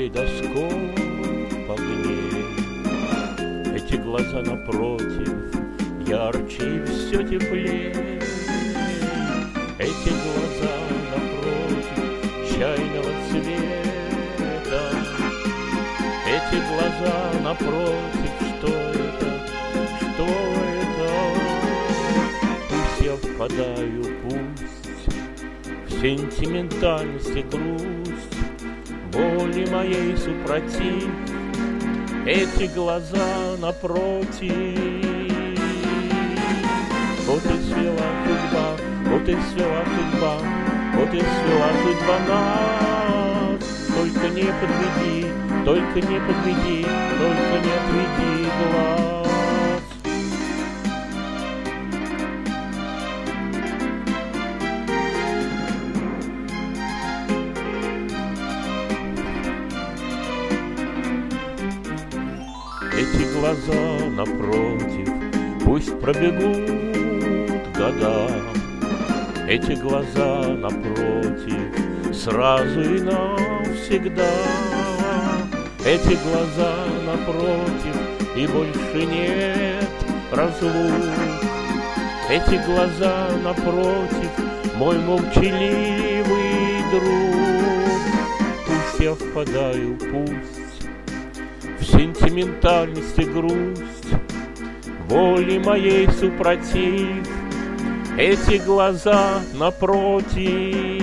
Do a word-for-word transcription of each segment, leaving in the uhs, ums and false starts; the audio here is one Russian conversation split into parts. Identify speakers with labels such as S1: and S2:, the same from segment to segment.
S1: калейдоскоп огней. Эти глаза напротив ярче и все теплее. Эти глаза напротив чайного цвета. Эти глаза напротив, что это, что это? Пусть я впадаю, пусть в сентиментальность и грусть, боли моей супротив. Эти глаза напротив. Вот и свела судьба, вот и свела судьба, вот и свела судьба нас. Только не подведи, только не подведи, только не отведи глаз. Эти глаза напротив, пусть пробегут года. Эти глаза напротив, сразу и навсегда. Эти глаза напротив, и больше нет разлук. Эти глаза напротив, мой молчаливый друг. Пусть я впадаю, пусть в сентиментальность и грусть, боли моей супротив. Эти глаза напротив.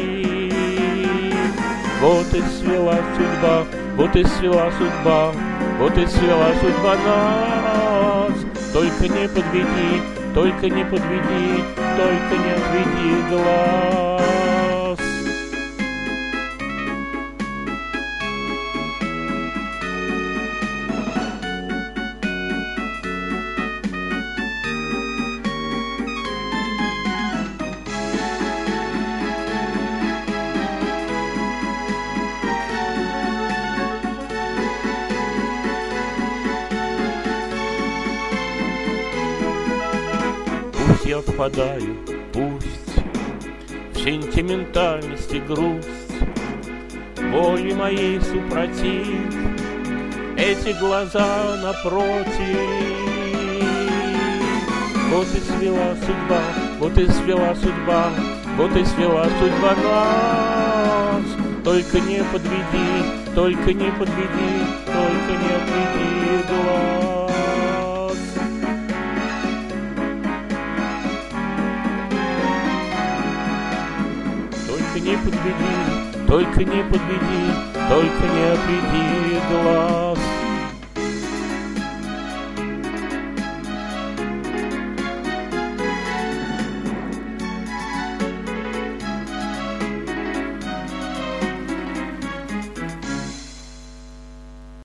S1: Вот и свела судьба, вот и свела судьба, вот и свела судьба нас. Только не подведи, только не подведи, только не отведи глаз. Пусть я впадаю, пусть в сентиментальность и грусть, боли моей супротив. Эти глаза напротив. Вот и свела судьба, вот и свела судьба, вот и свела судьба нас. Только не подведи, только не подведи, только не отведи глаз. Только не подведи, только не подведи, только не отведи глаз.